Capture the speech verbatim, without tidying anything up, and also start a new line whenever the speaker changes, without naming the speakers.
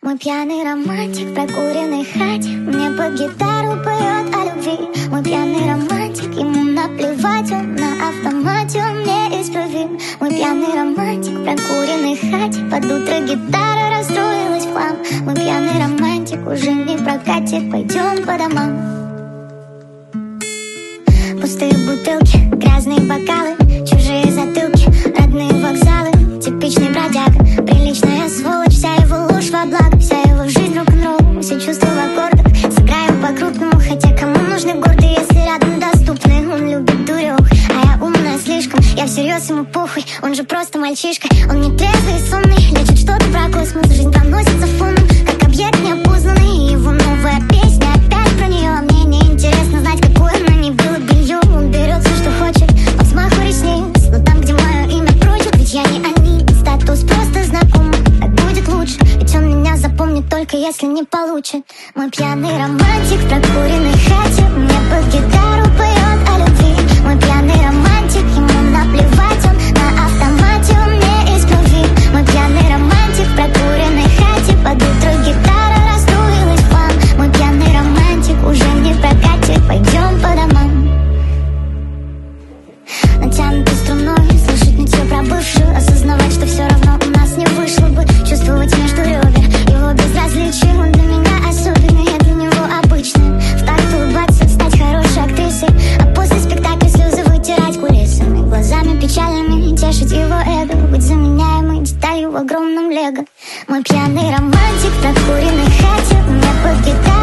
Мой пьяный романтик в прокуренной хате мне под гитару поет о любви. Мой пьяный романтик, ему наплевать, он на автомате, он мне исправим. Мой пьяный романтик в прокуренной хате под утро гитара расстроилась в хлам. Мой пьяный романтик уже не прокатит, пойдем по домам. Пустые бутылки, грязные бокалы, чужие затылки, родные вокзалы. Типичный бродяга, приличная сволочь, вся его ложь во благо, вся его жизнь рок-н-ролл, все чувства в аккордах. Сыграем по-крупному, хотя кому нужны горды, если рядом доступны. Он любит дурёх, а я умная слишком, я всерьез ему похуй, он же просто мальчишка. Он не трезвый и сонный, лечит что-то про космос. Жизнь проносится фоном, как объект неопознанный. Его новая песня опять про нее, а мне неинтересно знать, какое на ней было белье. Он берет все, что хочет, по взмаху ресниц, но там, где мое имя прочит, ведь я не они. Статус просто знакомый, так будет лучше, ведь он меня запомнит только если не получит. Мой пьяный романтик в прокуренной хате мне под гитару поет о любви. Мой пьяный романтик, ему наплевать, он на автомате, он мне исправит. Мой пьяный романтик в прокуренной хате под утро гитара расстроилась в хлам. Мой пьяный романтик уже не прокатит, пойдем по домам. Натянутой струной слышать нытье про бывшую, осознавать, что все равно у нас не вышло бы. Чувствовать между ребер его безразличие, он для меня особенный, я для него обычный. В такт улыбаться, стать хорошей актрисой, а после спектакля слезы вытирать кулисами. Глазами печальными тешить его эго, быть заменяемой деталью в огромном лего. Мой пьяный романтик в прокуренной хате мне под гитару